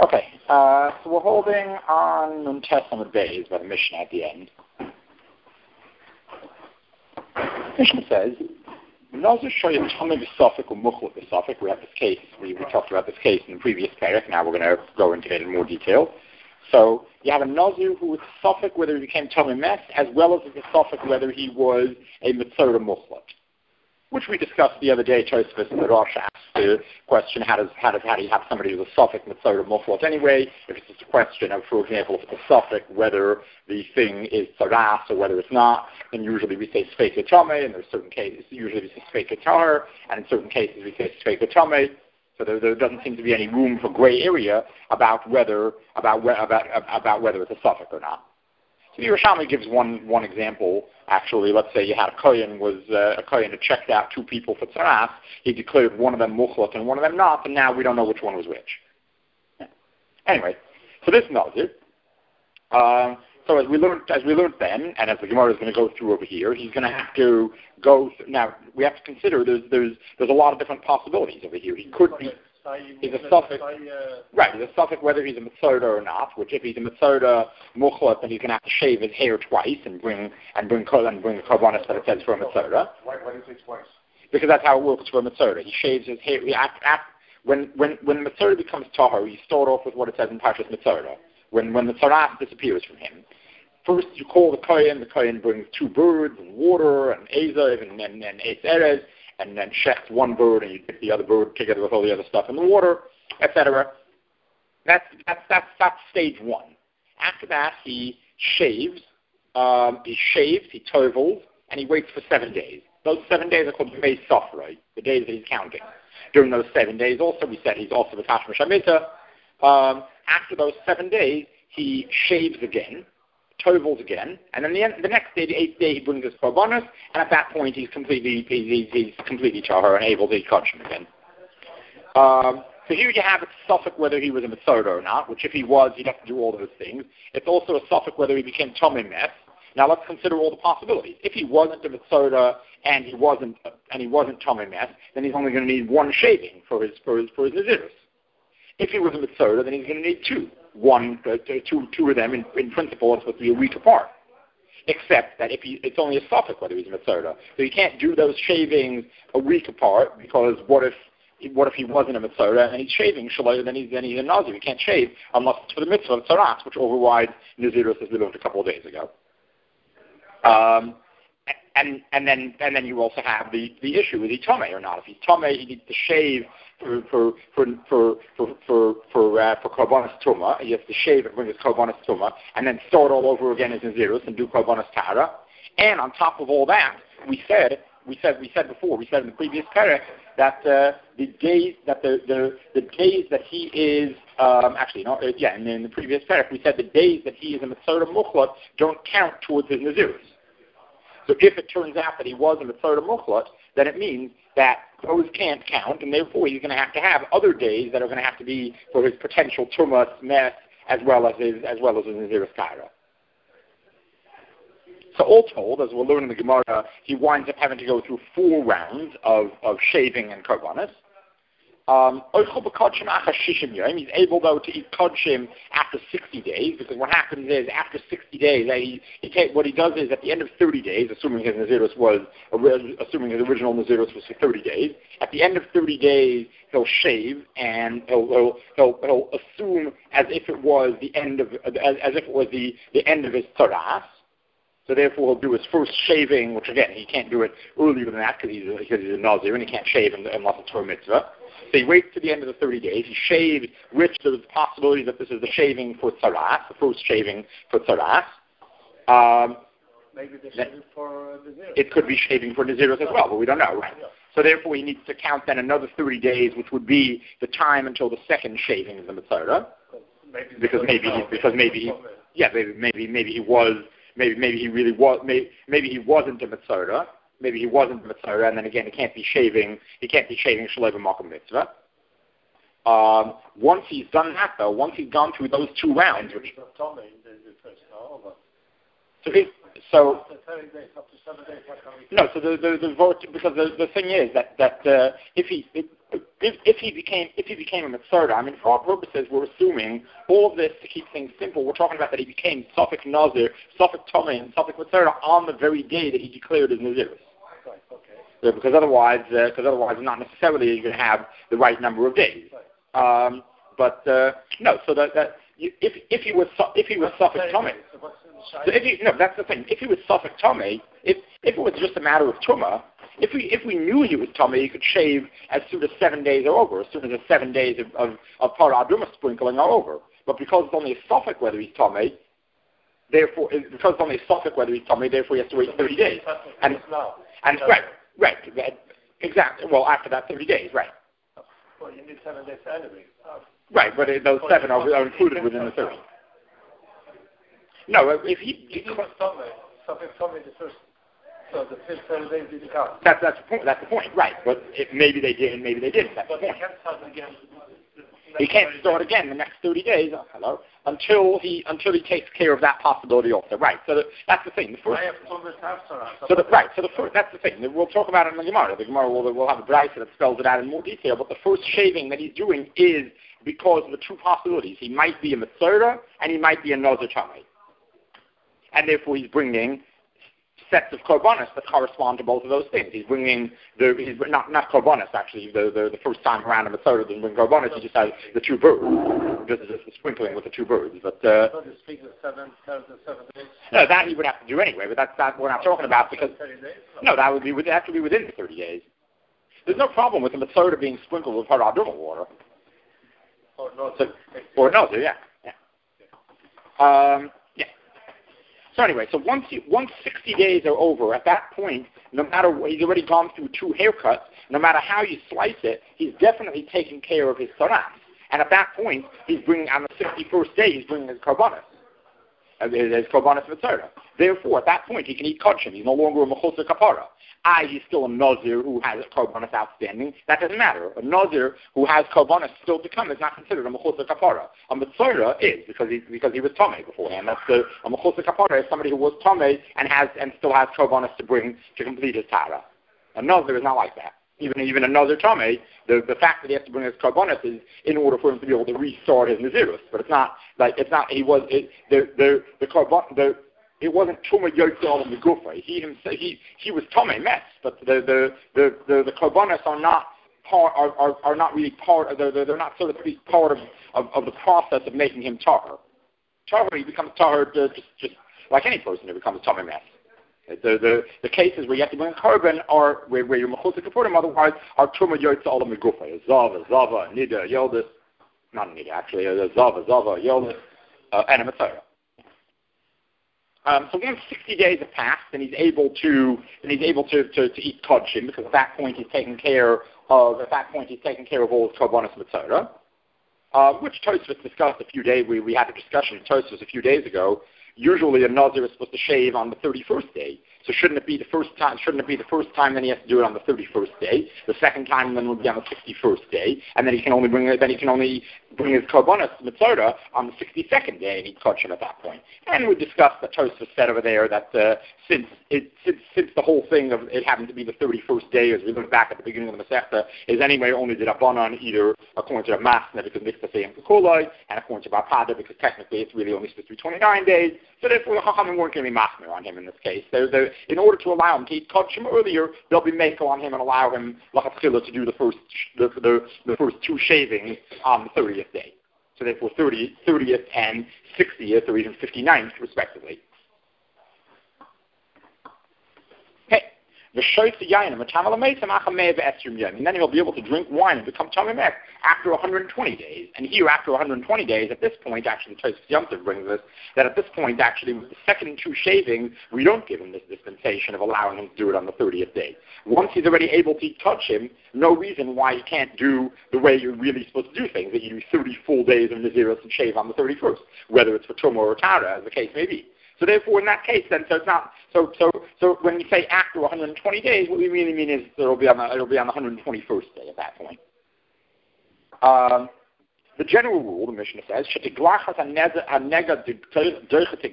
Okay, so we're holding on Nun Testament days by the Mishnah at the end. Mishnah says, Nazir shoyim tamei b'safek or muchlat b'safek. We have this case. We talked about this case in the previous parak. Now we're going to go into it in more detail. So you have a Nazir who was safek whether he became tamei mes, as well as a safek whether he was a mitzvah muchlat, which we discussed the other day. Tosfos and the Rosh asked the question: How do you have somebody who's a safek mitzvah muchlat anyway? If it's just a question of, for example, if it's a safek whether the thing is tzaras or whether it's not, then usually we say sfeik tamei, and there's certain cases usually we say sfeik tahor, and in certain cases we say sfeik tamei. So there doesn't seem to be any room for gray area about whether it's a safek or not. So the Yerushalmi gives one example. Actually, let's say you had a kohen that checked out two people for tzaras. He declared one of them muchlat and one of them not, and now we don't know which one was which. Yeah. Anyway, so this Nazir. So as we learned then, and as the Gemara is going to go through over here, he's going to have to go. Now we have to consider there's a lot of different possibilities over here. He could be. He's a safek, right? He's a safek whether he's a mitzvah or not. Which, if he's a mitzvah muchlat, then he's going to have to shave his hair twice and bring the korbanos that it says for a mitzvah. Why do you say twice? Because that's how it works for a mitzvah. He shaves his hair. When the mitzvah becomes tahor, you start off with what it says in Parshas Mitzvah. When the tzaras disappears from him, first you call the kohen brings two birds and water and azav and eitz erez, and then shechs one bird and you dip the other bird together with all the other stuff in the water, etc. That's stage one. After that, he shaves, he tovels, and he waits for 7 days. Those 7 days are called Yemei Sofrei, the days that he's counting. During those 7 days also, we said he's also the Tashmish HaMitah. After those 7 days, he shaves again, tovels again, and then the next day, the 8th day, he brings his korbanos, and at that point, he's completely tahor and able to eat kosher again. So here you have a safek whether he was a mitzvah or not, which if he was, he'd have to do all those things. It's also a safek whether he became tamei mes. Now let's consider all the possibilities. If he wasn't a mitzvah and he wasn't tamei mes, then he's only going to need one shaving for his nazirus. If he was a mitzvah, then he's going to need two. Two of them, in principle, are supposed to be a week apart. Except that it's only a safek whether he's a mitzvah. So you can't do those shavings a week apart, because what if he wasn't a mitzvah and he's shaving shalom, then he's a nazir. He can't shave unless it's for the mitzvah of tzaras, which overrides nazirus as we learned a couple of days ago. And then you also have the issue: is he tamei or not? If he's tamei, he needs to shave for korbanos tuma. He has to shave and bring his korbanos tuma, and then start all over again as nazirus and do korbanos tahara. And on top of all that, we said in the previous parak that the days that he is in the previous parak we said the days that he is a mitzvah muchlat don't count towards his nazirus. So if it turns out that he was a mitzvah muchlat, then it means that those can't count, and therefore he's going to have other days that are going to have to be for his potential tumas mes as well as his nazirus kaira. So all told, as we'll learn in the Gemara, he winds up having to go through 4 rounds of shaving and korbanos. He's able, though, to eat kodshim after 60 days, because what happens is, after 60 days, what he does is, at the end of 30 days, assuming his original nazirus was for 30 days, at the end of 30 days, he'll shave, and he'll assume as if it was the end of his tzaras. So therefore, he'll do his first shaving, which again, he can't do it earlier than that because he's a nazir and he can't shave unless it's for a mitzvah. So he waits to the end of the 30 days. He shaves, which there's a possibility that this is the shaving for tzaras, the first shaving for tzaras. Maybe the shaving for nazirus. It could be shaving for nazirus as well, but we don't know, right? Yeah. So therefore, he needs to count then another 30 days, which would be the time until the second shaving of the mitzvah. Maybe he wasn't a mitzvah. Maybe he wasn't a mitzvah, and then again, he can't be shaving shalom makom mitzvah. Once he's done that, though, once he's gone through those 2 rounds, which so after 30 days, up to 7 days, no. So the vote, because the thing is that if he if he became a Mitzvah, I mean, for our purposes, we're assuming all of this to keep things simple. We're talking about that he became Suffolk Nazir, Suffolk Tomei, and Suffolk Mitzvah on the very day that he declared his Nazirus. Right, okay. Yeah, because otherwise, not necessarily you're going to have the right number of days. Right. No, so that if he was Suffolk Tomei, so that's the thing. If he was Suffolk Tomei, if it was just a matter of Tumah, if we knew he was Tomei, he could shave as soon as 7 days are over, as soon as the 7 days of Parah Adumah sprinkling are over. But because it's only a Suffolk whether he's Tomei, therefore he has to wait 30 days. And right, exactly. Well, after that 30 days, right. Well, you need 7 days anyway. Right, but those 7 are included within the 30. No, if he was Tomei the first. So the 5th days didn't count. That's the point. That's the point, right? But maybe they did, and maybe they didn't. That's the point. He can't start again. He can't start again the next 30 days. Until he takes care of that possibility also. Right. So that's the thing. The first. That's the thing. We'll talk about it in the Gemara. The Gemara will have a brayso that spells it out in more detail. But the first shaving that he's doing is because of the two possibilities. He might be a Metzora and he might be a Nazir Tomei, and therefore he's bringing sets of korbanos that correspond to both of those things. He's bringing not korbanos actually. The first time around a Metzora doesn't bring korbanos. He just has the two birds. Just the sprinkling with the two birds. But so to speak, the 7 days. No, that he would have to do anyway. But that's not what we're not talking about because 30 days? No, that would have to be within the 30 days. There's no problem with the Metzora being sprinkled with Parah Adumah water. Or Nazir, yeah. So anyway, so once 60 days are over, at that point, no matter what, he's already gone through 2 haircuts. No matter how you slice it, he's definitely taking care of his saras. And at that point, he's bringing on the 61st day, he's bringing his korbanos, his korbanos Metzora. Therefore, at that point, he can eat kodshim. He's no longer a mechutzer kapara. He's still a Nazir who has a korbanos outstanding. That doesn't matter. A Nazir who has korbanos still to come is not considered a mechutzer kapara. A Metzora is because he was Tomei beforehand. A mechutzer kapara is somebody who was Tomei and still has korbanos to bring to complete his tara. A Nazir is not like that. Even a Nazir Tomei, the fact that he has to bring his korbanos is in order for him to be able to restart his Nazirus. But it wasn't Tumah Yotzal and Megufa. He was Tomei Metz, but the korbanos are not really part. They're not, so to speak, part of the process of making him tahor. Tahor, he becomes tahor just like any person who becomes Tomei Metz. The cases where you have to bring a korban are where you're mechutzer kapurim, otherwise are Tumah Yotzal and Megufa. Zava, Nida, Yoldis, not Nida actually. Zava, Yoldis, and a Metzora. So once 60 days have passed, and he's able to eat kodshim, because at that point he's taken care of all his korbanos Metzora, which Tosfos discussed a few days. We had a discussion in Tosfos a few days ago. Usually a Nazir is supposed to shave on the 31st day. So shouldn't it be the first time then he has to do it on the 31st day? The second time then would be on the 61st day, and then he can only bring his korbanos Metzora on the 62nd day and eat kodshim at that point. And we discussed that Tosfos said over there that since the whole thing of it happened to be the 31st day, as we look back at the beginning of the Masechta, is anyway only the Rabbanan, either according to the Masna because Mitzvah and Kukulai, and according to Barpada because technically it's really only supposed to be 29 days. So therefore the Chachamim weren't going to be machmir on him in this case. In order to allow him to eat kodshim earlier, they'll be mekel on him and allow him lachatchila to do the first 2 shavings on the 30th day. So therefore 30th and 60th or even 59th respectively. Okay. And then he'll be able to drink wine and become Tomei Metz after 120 days. And here, after 120 days, at this point, actually, Tosfos Yom Tov brings us that at this point, actually, with the second 2 shavings, we don't give him this dispensation of allowing him to do it on the 30th day. Once he's already able to touch him, no reason why he can't do the way you're really supposed to do things, that you do 30 full days of Nazirus and shave on the 31st, whether it's for Tumah or Tara, as the case may be. So therefore, in that case, then, so it's not. So when we say after 120 days, what we really mean is it'll be on the 121st day at that point. The general rule, the Mishnah says,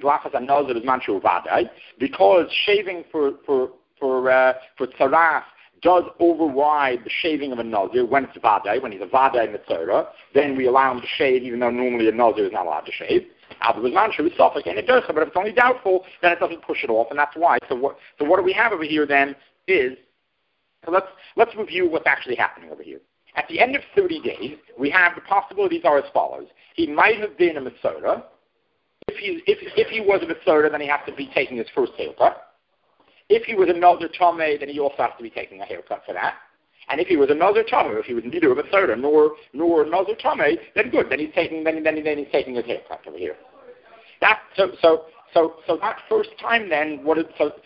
because shaving for tzaras does override the shaving of a Nazir when it's Vadai, when he's a Vadai Mitzvah, then we allow him to shave even though normally a Nazir is not allowed to shave. But if it's only doubtful, then it doesn't push it off, and that's why. So what do we have over here then is, so let's review what's actually happening over here. At the end of 30 days, we have the possibilities are as follows. He might have been a Mitzvah. If he was a Mitzvah, then he has to be taking his first haircut. If he was a Nazir Tameh, then he also has to be taking a haircut for that. And if he was a Nazir Tameh, if he was neither a Mitzvah nor a Nazir Tameh, then good. Then he's taking his haircut over here. So that first time then, what is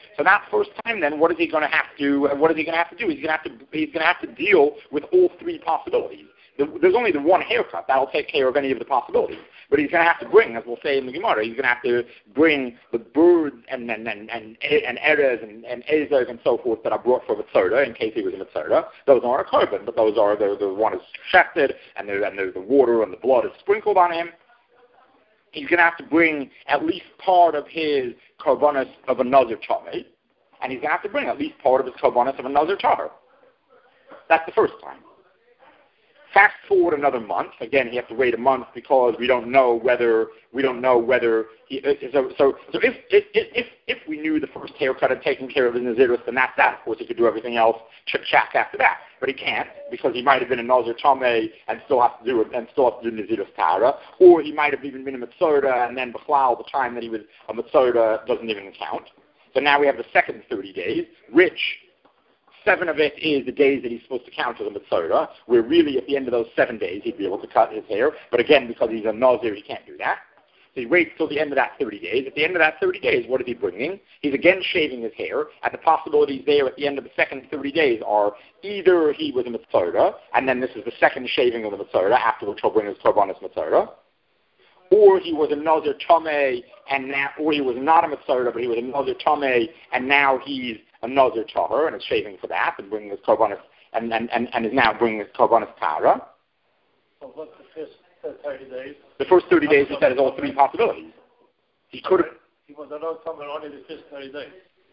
he going to have to do? He's going to have to deal with all three possibilities. There's only the one haircut that'll take care of any of the possibilities. But he's going to have to bring, as we'll say in the Gemara, he's going to have to bring the birds and erez and ezers and so forth that are brought for Mitzvah in case he was a Mitzvah. Those aren't a korban, but those are the one is shefted and the water and the blood is sprinkled on him. He's going to have to bring at least part of his korbanos of a Nazir Tameh, and he's going to have to bring at least part of his korbanos of a Nazir Tahor. That's the first time. Fast forward another month. Again, he has to wait a month because we don't know whether he. So if we knew the first haircut had taken care of his nazirus, then that's that. Of course, he could do everything else chick-chack after that, but he can't because he might have been a Nazir Tameh and still has to do nazirus tahara, or he might have even been a mitzvah and then b'chlal the time that he was a mitzvah doesn't even count. So now we have the second 30 days, which 7 of it is the days that he's supposed to count as a Mitzvah, where really at the end of those 7 days he'd be able to cut his hair. But again, because he's a Nazir, he can't do that. So he waits till the end of that 30 days. At the end of that 30 days, what is he bringing? He's again shaving his hair, and the possibilities there at the end of the second 30 days are either he was a Mitzvah, and then this is the second shaving of the Mitzvah, after which he'll bring his Korbanos Mitzvah, or he was a Nazir Tameh, or he was not a Mitzvah, but he was a Nazir Tameh, and now he's a Nazir Tahor, and is shaving for that, and bringing his korbanos, and is now bringing his korbanos Tahara. So what's the first 30 days? The first 30 days, he said, is all three possibilities. He could have. He was allowed somewhere only the first 30 days.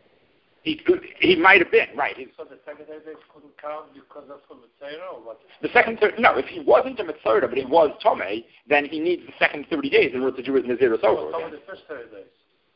He might have been, right. So the second 30 days couldn't count because that's for Mitzvah, or what? The second 30, no, if he wasn't a Mitzvah, but he was Tomei, then he needs the second 30 days in order to do his Nazirus over. So the first 30 days.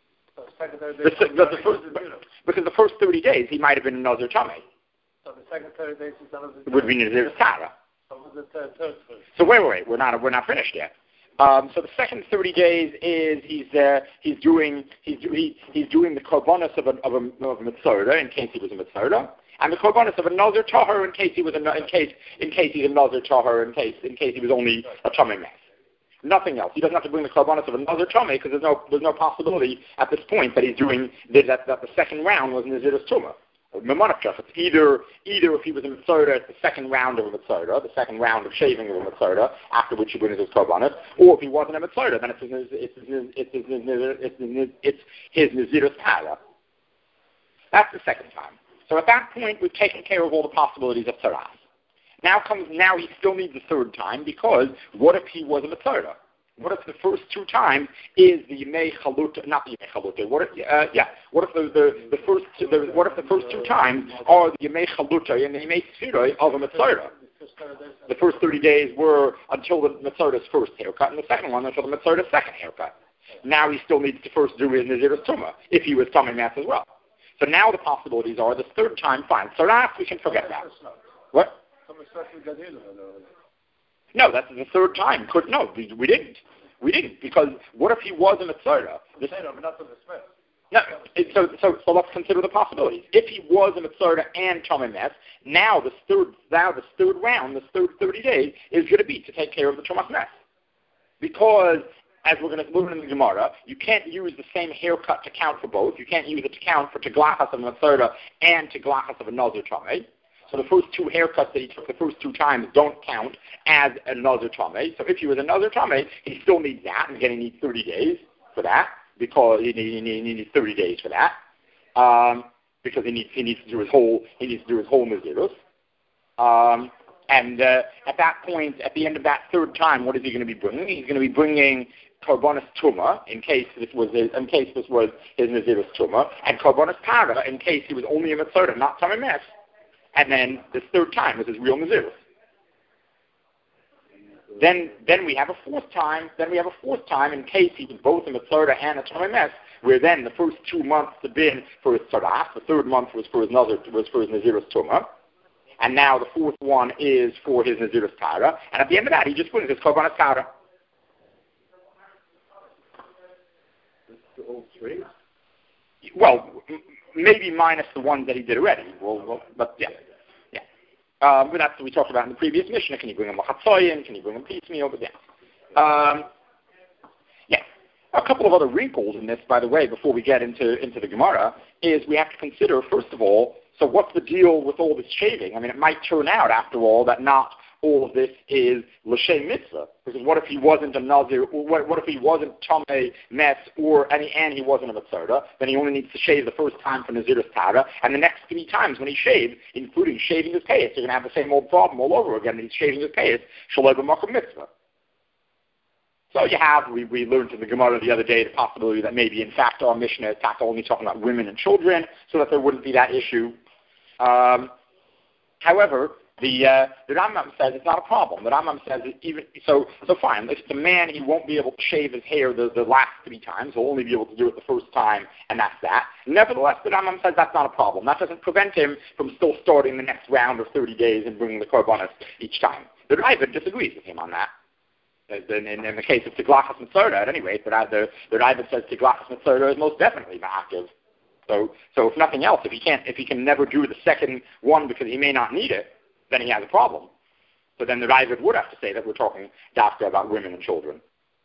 Because the first 30 days he might have been a Nazir Tameh. So the second 30 days is another. Would be Nazirus Tahara. So the third first. So wait, we're not finished yet. So the second 30 days is he's doing the korbanos of a mitzvah in case he was a mitzvah, and the korbanos of a Nazir Tahor in case he was he's a Nazir Tahor in case he was only a Tameh mess. Nothing else. He doesn't have to bring the korbanos of a Nazir Tameh because there's no possibility at this point that he's doing that the second round was Nazirus Tumah. It's either if he was a Mitzvah, it's the second round of a Mitzvah, the second round of shaving of a Mitzvah, after which he brings his korbanos, or if he wasn't a Mitzvah, then it's his Nazirus Tahara. That's the second time. So at that point, we've taken care of all the possibilities of Taras. Now he still needs the third time, because what if he was a Mitzvah? What if the first 2 times is the Yemei Chaluta, not the Yemei Chaluta? What if the first 2 times are the Yemei Chaluta and the Yemei Sfiroi of a Mitzvah? The first 30 days were until the Mitzvah's first haircut, and the second one until the Mitzvah's second haircut. Now he still needs to first do his Nazirus Tumah, if he was Tamei Mass as well. So now the possibilities are, the third time, fine. Saras, we can forget that. What? No, that's the third time. We didn't. We didn't, because what if he was a Mitzvah? So let's consider the possibilities. If he was a Mitzvah and Tamei Mass, now the third round, the third 30 days, is going to be to take care of the Tumas Mess. Because, as we're going to learn in the Gemara, you can't use the same haircut to count for both. You can't use it to count for Teglachas of a Mitzvah and Teglachas of a Nazir Tameh. So the first 2 haircuts that he took the first 2 times don't count as a Nazir Tameh. So if he was a Nazir Tameh, he still needs that, and again he needs 30 days for that, because he needs 30 days for that, because he needs to do his whole Nazirus. And at that point, at the end of that third time, what is he going to be bringing? He's going to be bringing Korbanos Tumah, in case this was his Nazirus Tumah, and Korbanos Tahara, in case he was only a Mitzvah, not Tamei Mass. and then this third time was his real Nazirus. Then we have a fourth time. Then we have a fourth time in case he was both a Mitzvah and a Tomei Mes, where then the first 2 months had been for his Tzarach, the third month was for his Nazirus Tumah, and now the fourth one is for his Nazirus Tara, and at the end of that he just brings his Korbanos Tara. All three? Well, maybe minus the ones that he did already. But yeah. But that's what we talked about in the previous Mishnah. Can you bring him a Chatzoyin? Can you bring him piecemeal? But yeah. A couple of other wrinkles in this, by the way, before we get into the Gemara, is we have to consider, first of all, so what's the deal with all this shaving? I mean, it might turn out, after all, that not all of this is l'shem mitzvah. Because what if he wasn't a Nazir, or what if he wasn't Tomei Mes, and he wasn't a Mitzvah? Then he only needs to shave the first time for Nazirus Tara, and the next 3 times when he shaves, including shaving his payas, you're going to have the same old problem all over again. He's shaving his payas, shaloi b'makom mitzvah. So we learned in the Gemara the other day the possibility that maybe in fact our Mishnah is only talking about women and children, so that there wouldn't be that issue. However, the Rambam says it's not a problem. The Rambam says so fine. If it's a man, he won't be able to shave his hair the last 3 times. He'll only be able to do it the first time, and that's that. Nevertheless, the Rambam says that's not a problem. That doesn't prevent him from still starting the next round of 30 days and bringing the korbanos each time. The Ravid disagrees with him on that. In the case of Tiglachas Mitzvah, at any rate, the Ravid says Tiglachas Mitzvah is most definitely ma'akiv. So if nothing else, if he can never do the second one because he may not need it, then he has a problem. So then the Ravid would have to say that we're talking dafka about women and children.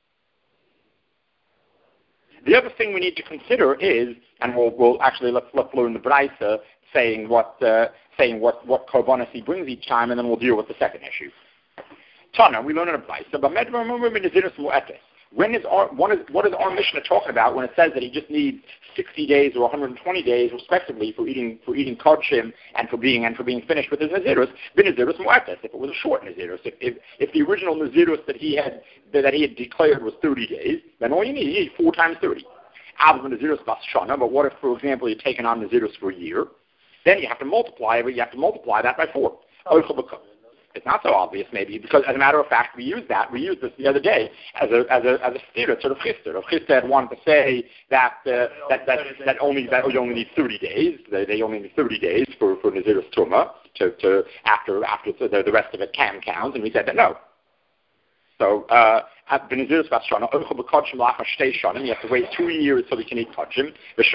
The other thing we need to consider is, and we'll actually let's learn the Braisa saying what korbanos he brings each time, and then we'll deal with the second issue. Tana, we learn in a Braisa, but what is our Mishnah talking about when it says that he just needs 60 days or 120 days, respectively, for eating kodshim and for being finished with his nazirus? B'nazirus mu'etes. If it was a short nazirus, if the original nazirus that he had declared was 30 days, then all you need 4 times 30. Nazirus bas shana. But what if, for example, you're taking on nazirus for a year? Then you have to multiply that by 4. It's not so obvious, maybe, because as a matter of fact, we used this the other day as a stira, sort of chister. If Chista had wanted to say that you only need 30 days, they only need 30 days for Nazirus Tumah to after the rest of it can count, and we said that no. So at Benazirus Vashrana, you have to wait 2 years so we can eat kodshim.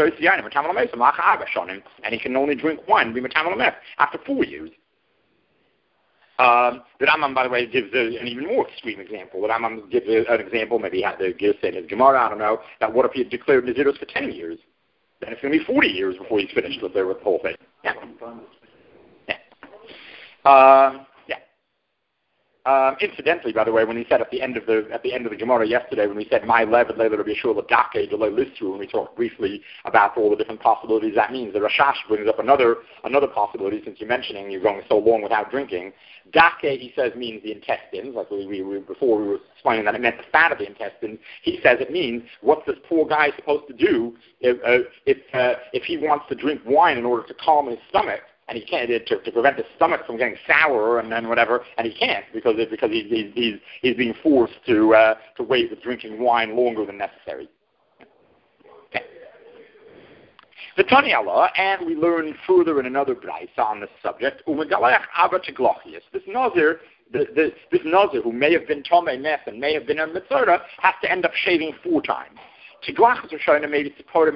And he can only drink wine after 4 years. The Rambam, by the way, gives an even more extreme example. The Rambam gives an example, maybe he had the Gilsa in his Gemara, I don't know, that what if he had declared Nazirus for 10 years? Then it's going to be 40 years before he's finished with the whole thing. Incidentally, by the way, when he said at the end of the Gemara yesterday, when we said my lev later be sure ladake delay listru, when we talked briefly about all the different possibilities that means, the Rashash brings up another possibility. Since you're mentioning you're going so long without drinking, dake, he says, means the intestines. Like before we were explaining that it meant the fat of the intestines. He says it means what's this poor guy supposed to do if he wants to drink wine in order to calm his stomach. And he can't to prevent his stomach from getting sour and then whatever, and he can't because he's being forced to wait with drinking wine longer than necessary. Okay. The Tani Allah, and we learn further in another Braisa on this subject. This Nazir, this Nazir who may have been Tomei Mes and may have been a Mitzvah has to end up shaving 4 times. The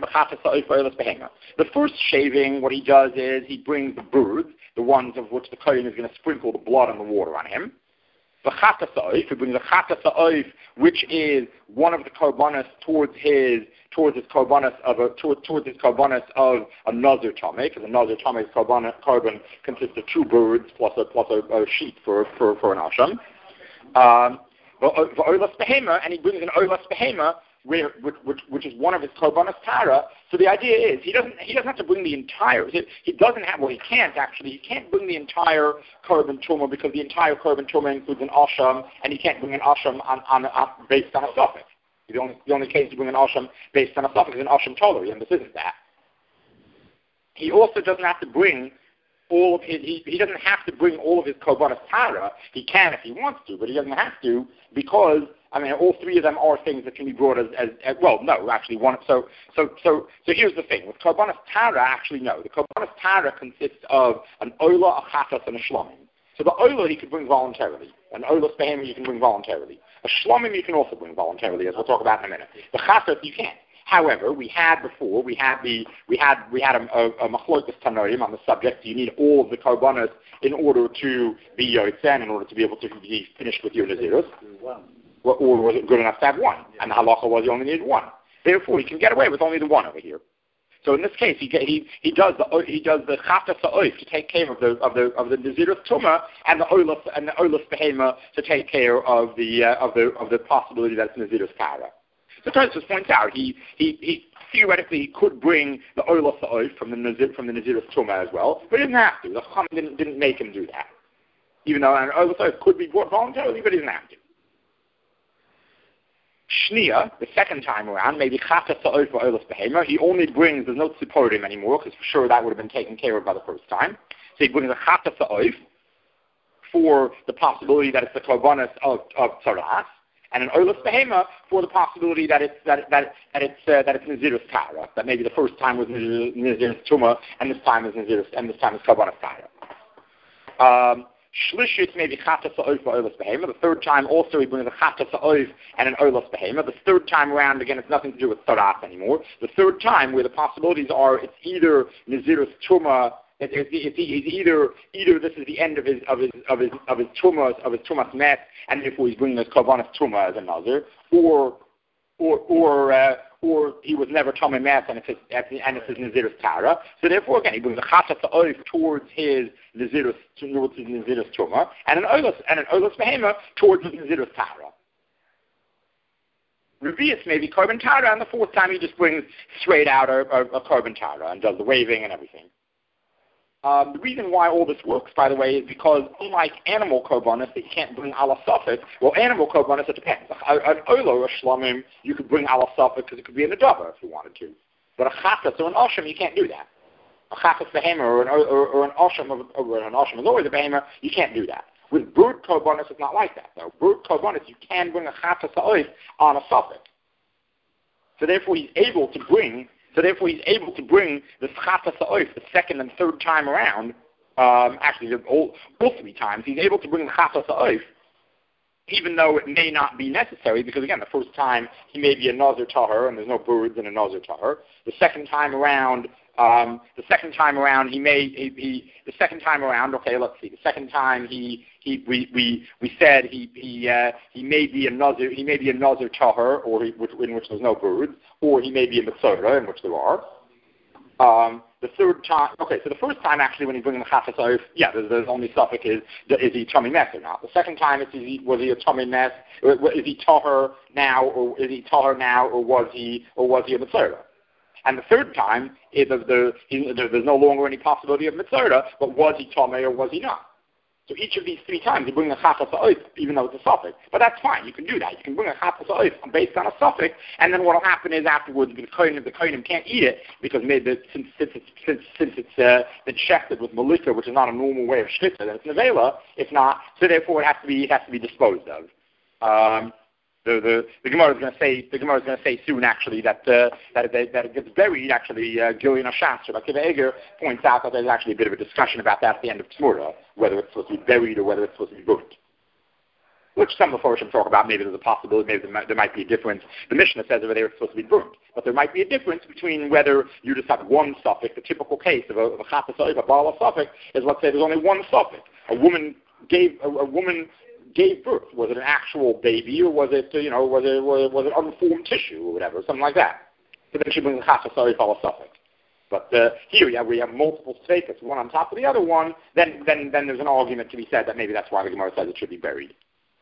first shaving, what he does is he brings the birds, the ones of which the Kohen is going to sprinkle the blood and the water on him. He brings a chatas ha'oif, which is one of the korbanos towards his korbanos of a nazir tameh, because a nazir tameh's korban consists of 2 birds plus a sheep for an asham. And he brings an oilas behema, which is one of his korbanos tara. So the idea is he doesn't have to bring the entire. He can't bring the entire korban tumah because the entire korban tumah includes an asham, and he can't bring an asham based on a suffix. The only case to bring an asham based on a suffix is an asham toleri, and this isn't that. He also doesn't have to bring all of his, he doesn't have to bring all of his korbanos tara. He can if he wants to, but he doesn't have to because, I mean, all three of them are things that can be brought as well, no, actually one, so here's the thing. With korbanos tara, actually no. The korbanos tara consists of an oila, a chatas, and a shlomim. So the oila he could bring voluntarily. An oila behemah you can bring voluntarily. A shlomim you can also bring voluntarily, as we'll talk about in a minute. The chatas you can't. However, we had a machlokas tanoim on the subject. You need all of the korbanos in order to be yotzeh, in order to be able to be finished with your nazirus. Or was it good enough to have one? And the halacha was you only needed one. Therefore, you can get away with only the one over here. So in this case, he does the chatas ha'oif to take care of the nazirus tumah and the oilus behemah to take care of the possibility that it's nazirus kara. So Tosfos points out he theoretically could bring the oilus ha'oif from the nazirus tumah as well, but he didn't have to. The Chacham didn't make him do that, even though an oilus ha'oif could be brought voluntarily, but he didn't have to. Shnia, the second time around, maybe chatas ha'oif or oilus behemah, he only brings, there's no tziporim anymore, because for sure that would have been taken care of by the first time. So he brings a chatas ha'oif for the possibility that it's the korbanos of tzaras, and an oilus behemah for the possibility that it's nazirus kara, that maybe the first time was nazirus tumah, and this time is korbanos kara. Shlishit maybe chatas ha'oif or oilus behemah. The third time also he brings a chatas ha'oif and an oilus behemah. The third time around, again, it's nothing to do with tzaras anymore. The third time, where the possibilities are, it's either nazirus tumah. It's either this is the end of his tumas met, and therefore he's bringing his korbanos tumah as a nazir, or he was never tamei met, and it's his nazirus tara. So therefore, again, he brings a chatas ha'oif towards his nazirus tumah, and an oilus behemah towards his nazirus tara. Revius maybe korban tara, and the fourth time he just brings straight out a korban tara and does the waving and everything. The reason why all this works, by the way, is because unlike animal korbanos that you can't bring ala safek, well, animal korbanos, it depends. An oila or a shlomim, you could bring ala safek because it could be an adava if you wanted to. But a chatas or an osham, you can't do that. A chatas behemah or an osham is always a behemah, you can't do that. With bird korbanos, it's not like that, though. Bird korbanos, you can bring a chatas ha'oif on a safek. So therefore, he's able to bring the chatas ha'oif the second and third time around. Actually, all three times he's able to bring the chatas ha'oif, even though it may not be necessary, because again, the first time he may be a nazir tahor and there's no birds in a nazir tahor. The second time around, okay, let's see. The second time we said he may be a nazir tahor, or in which there's no birds, or he may be a mitzvah in which there are. The third time, okay, so the first time actually when he's bringing the chatas ha'oif, yeah, there's only suffix is he tamei mes or not. The second time was he a tamei mes, is he tahor now, or was he a mitzvah? And the third time is there's no longer any possibility of mitzvah, but was he tamei or was he not? So each of these three times you bring a chatas ha'oif, even though it's a suffix. But that's fine, you can do that. You can bring a chatas ha'oif based on a suffix, and then what will happen is afterwards the kohenim can't eat it, because maybe since it's been shechted with malika, which is not a normal way of shchita, then it's nevela. If not, so therefore it has to be disposed of. The Gemara is going to say soon actually that it gets buried. Actually, Gillian Ashastra, but Akiva Eger points out that there's actually a bit of a discussion about that at the end of Tzmura, whether it's supposed to be buried or whether it's supposed to be burnt. Which some of the Forshim talk about. Maybe there's a possibility. Maybe there might be a difference. The Mishnah says over there it's supposed to be burnt, but there might be a difference between whether you just have one suffix. The typical case of a chatas ha'oif, a bala suffix, is let's say there's only one suffix. A woman gave birth. Was it an actual baby, or was it unformed tissue or whatever, something like that? So then she brings a chatas ha'oif ala suffix. But here we have multiple status, one on top of the other one. Then there's an argument to be said that maybe that's why the Gemara says it should be buried.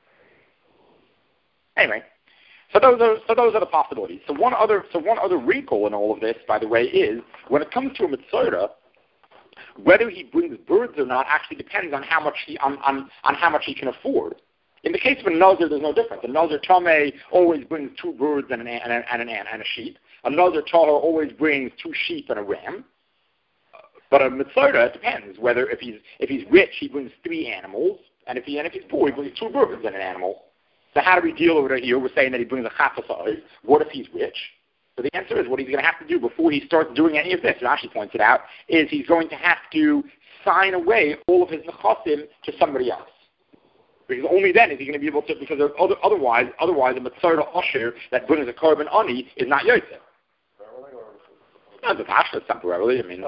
Anyway, so those are the possibilities. So one other wrinkle in all of this, by the way, is when it comes to a mitzvah, whether he brings birds or not actually depends on how much he can afford. In the case of a nazir, there's no difference. A nazir tamei always brings 2 birds and a sheep. A nazir tahor always brings 2 sheep and a ram. But a Mitzvah, it depends whether if he's rich, he brings 3 animals, and if he's poor, he brings 2 birds and an animal. So how do we deal over here? We're saying that he brings a chafas. What if he's rich? So the answer is what he's going to have to do before he starts doing any of this, Rashi points it out, is he's going to have to sign away all of his nechasim to somebody else. Because only then is he going to be able to, because otherwise a Mitzvah Osher that brings a korban ani is not Yosef. No, the Pasha is temporarily. I mean,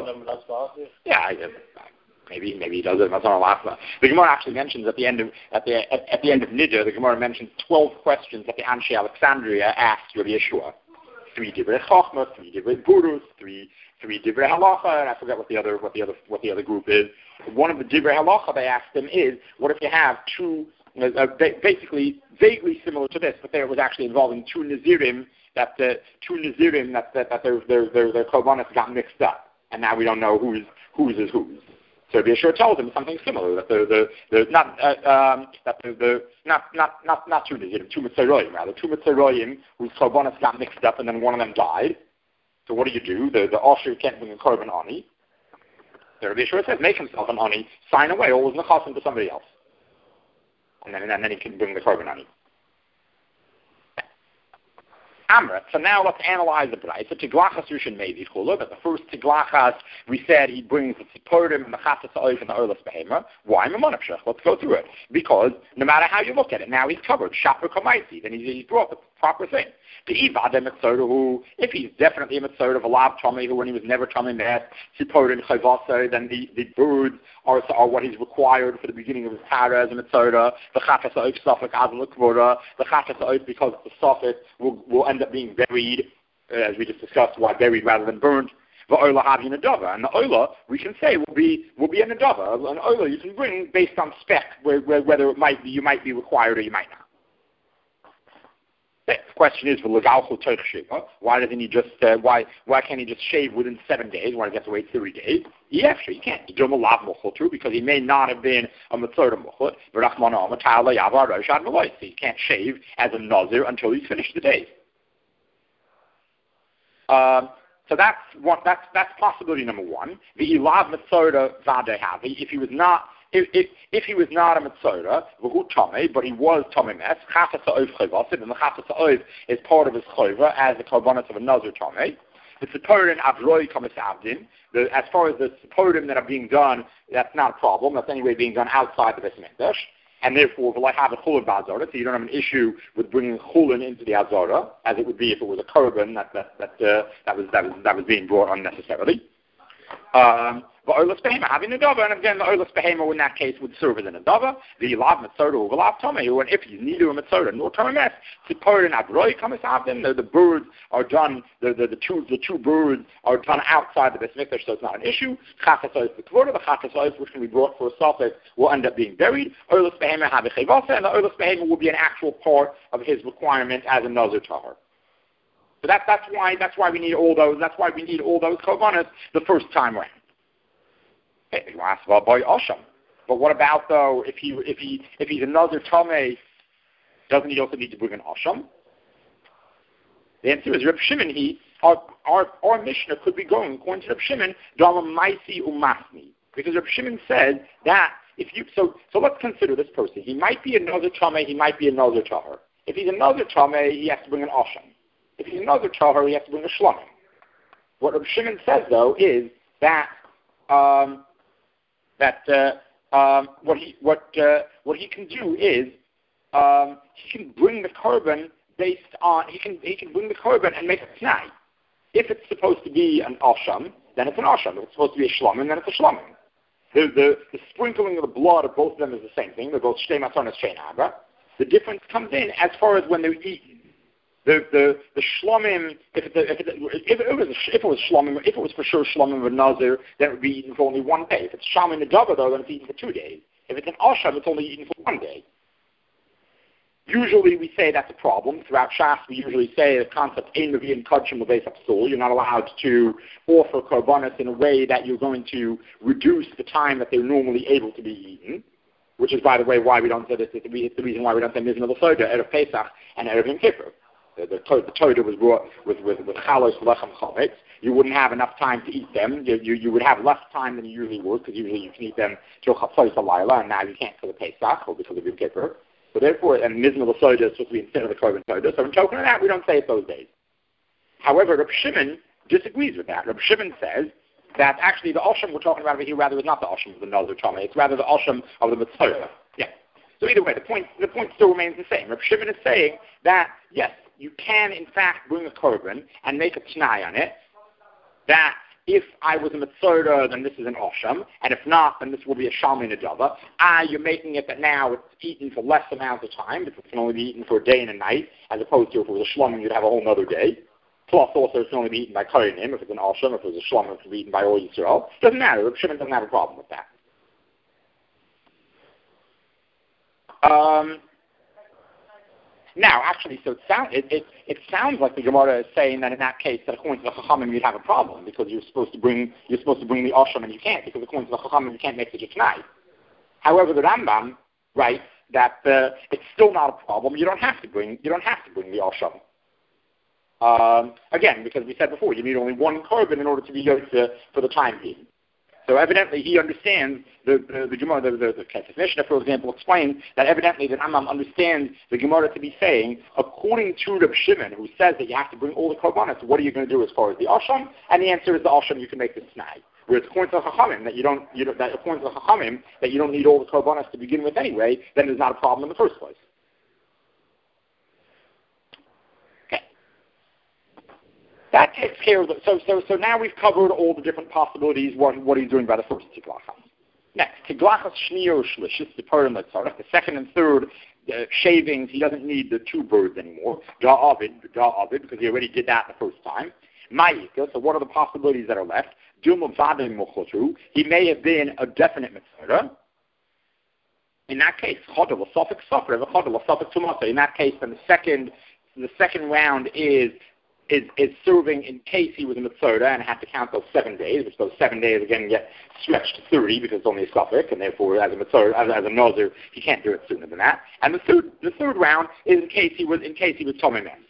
maybe he does it. That's not a last. The Gemara actually mentions at the end of Niddah, the Gemara mentions 12 questions that the Anshe Alexandria asked Rabbi Yeshua. 3 divrei chachma, 3 divrei burus, 3 divrei halacha, and I forget what the other group is. One of the divrei halacha they asked him is, what if you have 2, basically vaguely similar to this, but there was actually involving 2 nazirim that their korbanos got mixed up, and now we don't know whose is whose. So Rabbi Yeshua tells him something similar, that they're not 2 nazirim, 2 mitzvahim rather, 2 mitzvahim whose korbanos got mixed up, and then one of them died. So what do? The Osher can't bring a korban ani. So Rabbi Yeshua says, make himself an ani, sign away all his nechasim to somebody else, and then he can bring the korban ani. Amrit. So now let's analyze the Braisa. So Tiglachas Rishon Mevi Chula, that the first Tiglachas, we said he brings the Tziporim and the Chatzas Ha'oif and the Oilas Behema. Why Mamonapshach? Let's go through it. Because no matter how you look at it, now he's covered. Shaper Kamaisi. Then he's brought the proper thing. The Ivad Mitzvah who, if he's definitely a Mitzvah of a Lab Tomei, who when he was never Tomei Mes, Tziporim Chayvasa, then the birds are what he's required for the beginning of his Tara as a Mitzvah. The Chatzas Ha'oif Safek Azal Kvora. The Chatzas Ha'oif, because the Safek will end up being buried, as we just discussed, why buried rather than burnt. The Oila Havi Nadava, and the Oila we can say will be a Nadava. An Oila you can bring based on spec, whether you might be required or you might not. The question is, why doesn't he just why can't he just shave within 7 days? Why does he have to wait 3 days? Yeah, sure, you can't. Because he may not have been a Mitzvah Muchot, so you can't shave as a Nazir until he's finished the days. So that's possibility number 1. The Ilav Mitzvah Vadehavi, if he was not a Mitzvah, but he was Tomei Mes, Chatzas Ha'oif Chayvasid, and the Chatzas Ha'oif is part of his Chayva as the korbanos of a Nazir Tomei. The Tziporim Avroi Kamis Avdin, as far as the Tziporim that are being done, that's not a problem. That's anyway being done outside the Beis Mikdash, and therefore will I have a Chulin Ba'azara, so you don't have an issue with bringing Chulin into the Azara, as it would be if it was a korban that was being brought unnecessarily. The Oilas Behema having a Nadava, and again the Oilas Behema in that case would serve as a Nadava. The Ilav Mitzvah or Ilav Tomei, and if he's neither a Mitzvah nor Tomei Mes, Tziporim Avroi Kamis Avdin, the birds are done. The two birds are done outside the Beis Mikdash, so it's not an issue. Chatzas Ha'oif the Kvora, the Chatzas Ha'oif which can be brought for a Safek will end up being buried. Oilas Behema have a Chayvasa, and the Oilas Behema will be an actual part of his requirement as a Nazir Tahor. So that's why we need all those. That's why we need all those korbanos the first time around. Okay, you ask about boy Osham, but what about though if he's another Tomei, doesn't he also need to bring an Osham? The answer is Reb Shimon. Our Mishnah could be going according to Reb Shimon, Dama Maisi Umasni, because Reb Shimon said that if you so let's consider this person. He might be another Tomei, he might be another Tahor. If he's another Tomei, he has to bring an Osham. If he's another Tahor, he has to bring a Shlomim. What Reb Shimon says though is that what he can do is he can bring the korban based on he can bring the korban and make a tnai. If it's supposed to be an asham, then it's an asham. If it's supposed to be a shlomim, then it's a shlomim. The sprinkling of the blood of both of them is the same thing. They're both shtei matzah and shtei naga. The difference comes in as far as when they're eaten. The shlomim, if it was shlomim, if it was for sure shlomim with nazir, then it would be eaten for only 1 day. If it's sham in the dava though, then it's eaten for 2 days. If it's an asham, it's only eaten for 1 day. Usually we say that's a problem. Throughout Shas, we usually say the concept ein mevi'in kodshim lebeis hapsul. You're not allowed to offer korbanos in a way that you're going to reduce the time that they're normally able to be eaten. Which is, by the way, why we don't say this. It's the reason why we don't say mizna l'soda, erev Pesach, and erev Yom Kippur. the Torah was brought with chalos lechem chametz, you wouldn't have enough time to eat them. You would have less time than you usually would, because usually you can eat them till chatzos halayla, and now you can't for the Pesach or because of Yom Kippur. So therefore, and mizmah l'soda is supposed to be instead of the korban soda. So in token of that, we don't say it those days. However, Reb Shimon disagrees with that. Reb Shimon says that actually the Osham we're talking about over here rather is not the Osham of the Nazir Tama, it's rather the Osham of the Mitzvah. Yeah. So either way, the point still remains the same. Reb Shimon is saying that, yes, you can in fact bring a korban and make a t'nai on it, that if I was a Mitzvah, then this is an Osham, and if not, then this will be a Shalmi Nadava. You're making it that now it's eaten for less amount of time, because it can only be eaten for a day and a night, as opposed to if it was a Shlomim, you'd have a whole other day. Plus, also, it can only be eaten by Kohanim. If it's an Osham, if it was a Shlomim, it can be eaten by all Yisrael. Doesn't matter. Reb Shimon doesn't have a problem with that. Now, actually, so it sounds like the Gemara is saying that in that case, that according to the Chachamim, you'd have a problem because you're supposed to bring the Osham and you can't, because according to the Chachamim, you can't make such a t'nai. However, the Rambam writes that it's still not a problem. You don't have to bring the Osham. Again, because we said before, you need only one korban in order to be yotze for the time being. So evidently he understands the Gemara, the Kesef Mishnah, for example, explains that evidently the Rambam understands the Gemara to be saying, according to Reb Shimon, who says that you have to bring all the korbanos, what are you going to do as far as the Osham? And the answer is the Osham, you can make the t'nai. Whereas according to the Chachamim, that you don't need all the korbanos to begin with anyway, then there's not a problem in the first place. That takes care of it. So now we've covered all the different possibilities, what he's doing by the first tiglachas. Next, tiglachas shniyah shlishis, the Purim Letzarech, the second and third shavings, he doesn't need the two birds anymore. Da'avid, because he already did that the first time. Ma'ika, so what are the possibilities that are left? Dilma vadim mochotru, he may have been a definite mitzvah. In that case, chodel a suffix suffer, chodel a suffix tumasa. In that case, then the second round is serving in case he was a Mitzvah and had to count those 7 days, which those 7 days again get stretched to 30 because it's only a suffix, and therefore as a Mitzvah, as a Nazir, he can't do it sooner than that. And the third round is in case he was Tomei Mes.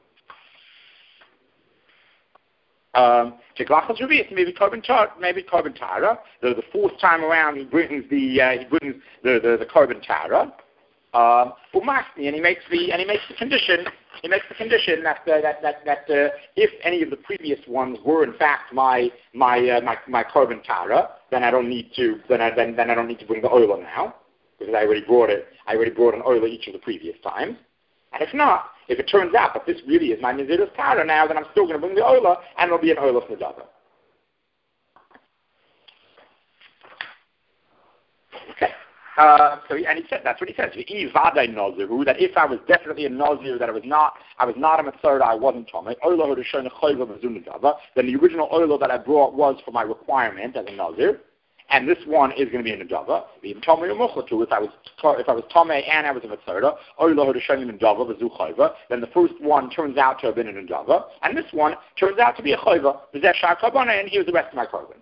Teglachas Revius, maybe korban tara. The fourth time around, he brings the korban tara. And he makes the condition. He makes the condition that if any of the previous ones were in fact my korban tara, then I don't need to bring the oila now, because I already brought an oila each of the previous times. And if not, if it turns out that this really is my Nazirus tara now, then I'm still going to bring the oila, and it'll be an oila fnedava. Okay. And he said, that's what he says. That if I was definitely a Nazir, that I was not a Mitzvah, I wasn't Tomei, then the original oil that I brought was for my requirement as a Nazir, and this one is going to be a Nadava. If I was Tomei and I was a Mitzvah, then the first one turns out to have been a Nadava, and this one turns out to be a Chayva, and here's the rest of my korban.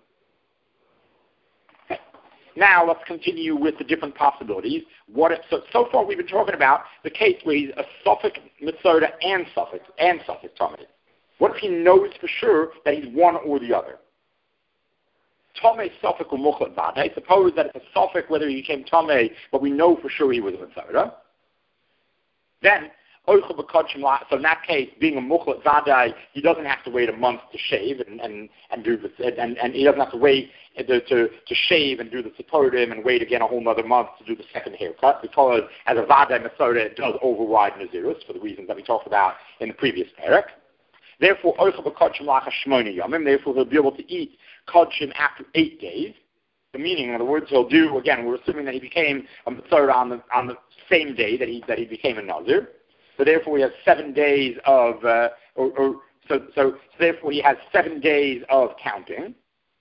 Now let's continue with the different possibilities. So far we've been talking about the case where he's a suffix mitzvah and suffix tomei. What if he knows for sure that he's one or the other? Tomei suffix or muchlat vadai. Suppose that it's a suffix whether he became tomei, but we know for sure he was a mitzvah. Then so in that case, being a muchlat vadai, he doesn't have to wait a month to shave and do this, and he doesn't have to wait to shave and do the seporim and wait again a whole other month to do the second haircut, because as a vadai mitzvah it does override nazirus for the reasons that we talked about in the previous parak. Therefore, he'll be able to eat kodshim after 8 days. The meaning, in other words, he'll do, again, we're assuming that he became a mitzvah on the same day that he became a nazir. So therefore, he has 7 days of, so therefore he has 7 days of counting.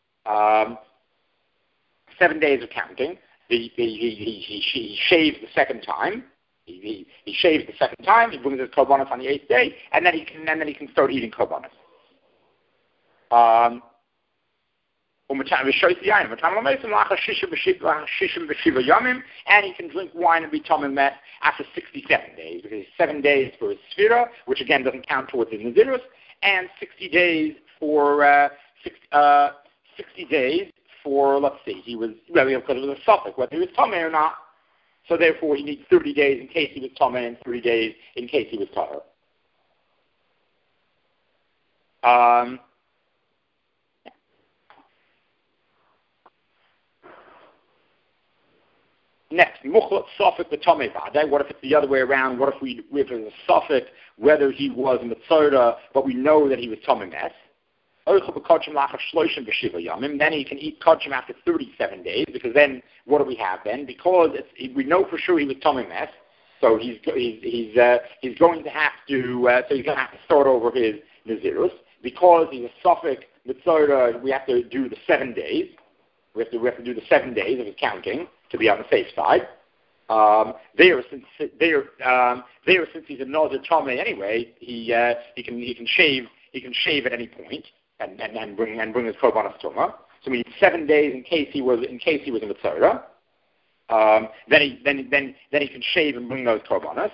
7 days of counting. He shaves the second time. He shaves the second time. He brings his korbanos on the 8th day, and then he can start eating korbanos. And he can drink wine and be tamim met after 67 days, because it's 7 days for his sfira, which again doesn't count towards his nazirus, and 60 days for 60 days for, let's see, he was, well, because it was a suffix, whether he was tamim or not. So therefore, he needs 30 days in case he was tamim and 30 days in case he was tahor. Next, muchlat suffix the tamei vade. What if it's the other way around? What if it's a suffix whether he was in the tzorah, but we know that he was tamei mes? Then he can eat kachim after 37 days, because then what do we have then? Because we know for sure he was tamei mes, so he's going to have to start over his nazirus. Because he's a suffix mitzvah, we have to do the 7 days. We have to do the 7 days of his counting to be on the safe side. Since he's a nazir tamei anyway, he can shave at any point and bring his korbanos tumah. So we need 7 days in case he was in the mitzvah. Then he can shave and bring those korbanos.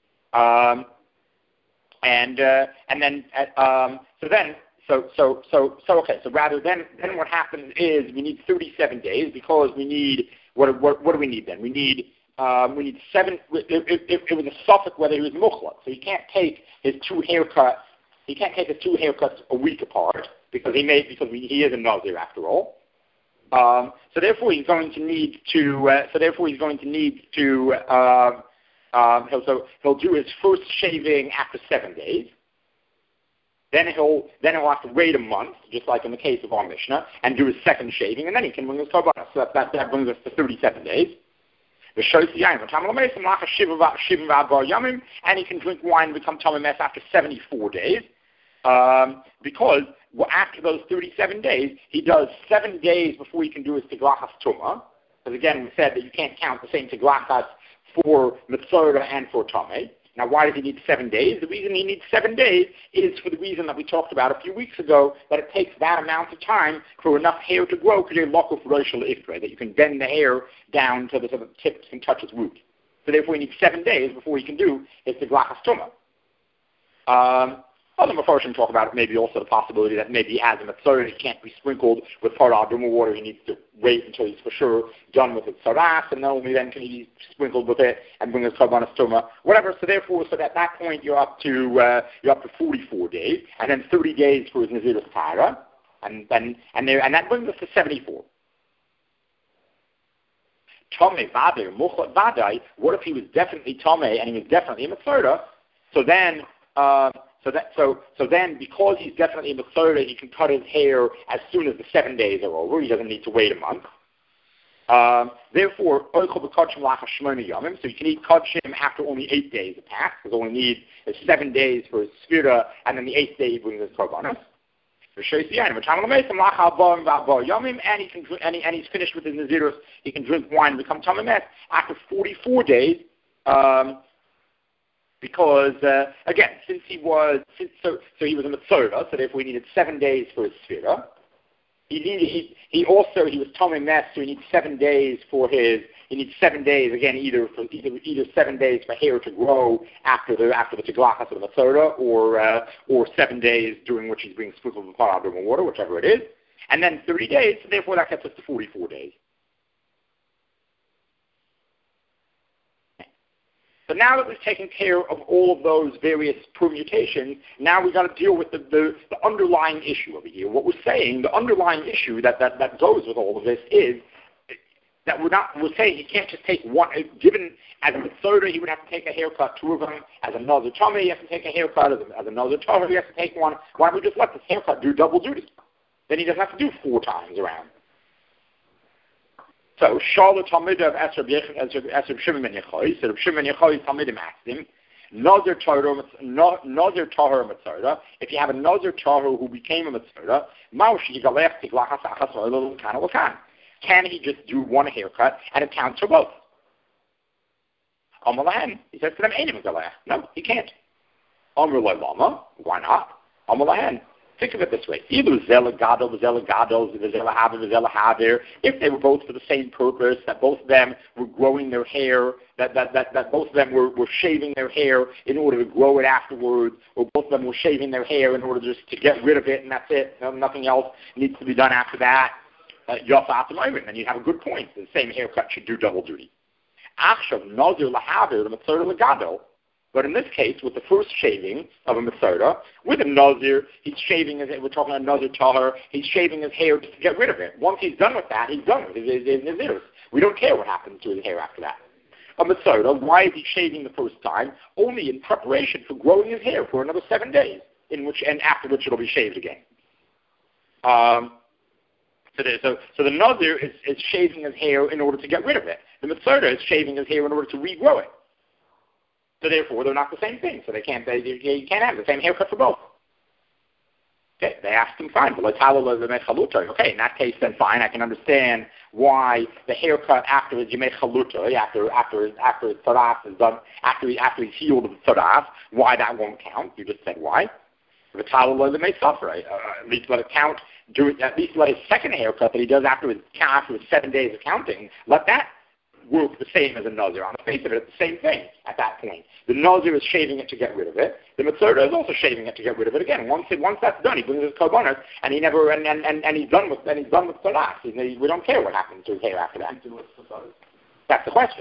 So rather then what happens is we need 37 days, because we need what do we need then? We need 7. It was a suffix whether he was muchlat, so he can't take his two haircuts. He can't take his 2 haircuts a week apart because he is a nazir after all. So therefore he's going to need to. He'll do his first shaving after 7 days. Then he'll have to wait a month, just like in the case of our Mishnah, and do his second shaving, and then he can bring his korbanos. So that brings us to 37 days. And he can drink wine and become tamei mes after 74 days, because after those 37 days, he does 7 days before he can do his tiglachas tumah. Because again, we said that you can't count the same tiglachas for mitzvah and for tamei. Now, why does he need 7 days? The reason he needs 7 days is for the reason that we talked about a few weeks ago, that it takes that amount of time for enough hair to grow, that you can bend the hair down so the tips can touch its root. So therefore, he needs 7 days before he can do his tiglachas tumah. Other Mefarshim talk about maybe also the possibility that maybe as a mitzvah, he can't be sprinkled with parah aduma water. He needs to wait until he's for sure done with his saras, and only then can he be sprinkled with it and bring his korbanos tumah, whatever. So therefore, at that point, you're up to 44 days, and then 30 days for his nazirus tahara, and that brings us to 74. Tamei vade, muchlat vade. What if he was definitely tamei and he was definitely a mitzvah? So then. So then, because he's definitely a mitzvah, he can cut his hair as soon as the 7 days are over. He doesn't need to wait a month. Therefore, so he can eat kachim after only 8 days have passed, because only need 7 days for his sfira, and then the 8th day he brings his korbanos. And he's finished with his nazirus. He can drink wine and become tamei mes after 44 days. Because again, since he was a mitzvah, so therefore he needed 7 days for his sfira. He was tamei mes, so he needs 7 days for his. He needs 7 days again, either 7 days for hair to grow after the tiglachas of the mitzvah, or 7 days during which he's being sprinkled with parah aduma water, whichever it is, and then 30 days. So therefore, that gets us to 44 days. So now that we've taken care of all of those various permutations, now we've got to deal with the underlying issue over here. What we're saying, the underlying issue that goes with all of this is that we're saying he can't just take one. Given as a mitzvah, he would have to take a haircut, 2 of them. As a nazir tamei, he has to take a haircut. As a nazir tahor, he has to take one. Why don't we just let this haircut do double duty? Then he doesn't have to do 4 times around. So, Shala Talmidav as Reb Shimon ben Yochai. So, Reb Shimon ben Yochai Talmidim asked him, Nazir Tahor Mitzvah. If you have a Nazir Tahor who became a Mitzvah, can he just do one haircut and it counts for both? He says to them, no, he can't. Why not? Think of it this way. Either Zela Gadol, Zela Gadol, Zela Haver, if they were both for the same purpose, that both of them were growing their hair, that both of them were shaving their hair in order to grow it afterwards, or both of them were shaving their hair in order just to get rid of it, and that's it. Nothing else needs to be done after that. Then you have a good point. The same haircut should do double duty. But in this case, with the first shaving of a Mesorah, with a Nazir, he's shaving his hair. We're talking about Nazir Tahar. He's shaving his hair just to get rid of it. Once he's done with that, he's done with his Naziris. We don't care what happens to his hair after that. A Mesorah, why is he shaving the first time? Only in preparation for growing his hair for another 7 days, after which it'll be shaved again. So the Nazir is shaving his hair in order to get rid of it. The Mesorah is shaving his hair in order to regrow it. So therefore, they're not the same thing. So you can't have the same haircut for both. Okay, they asked him, fine. Okay, in that case, then fine. I can understand why the haircut after his Yemei Chaluta, after his Taras is done, after he's healed of the Taras, why that won't count. You just said why. At least let it count. At least let his second haircut that he does after his 7 days of counting, let that work the same as a Nazir. On the face of it, it's the same thing at that point. The Nazir is shaving it to get rid of it. The Mesorah is also shaving it to get rid of it again. Once that's done, he brings his korbanos, and he's done with Taras. We don't care what happens to his hair after that. That's the question.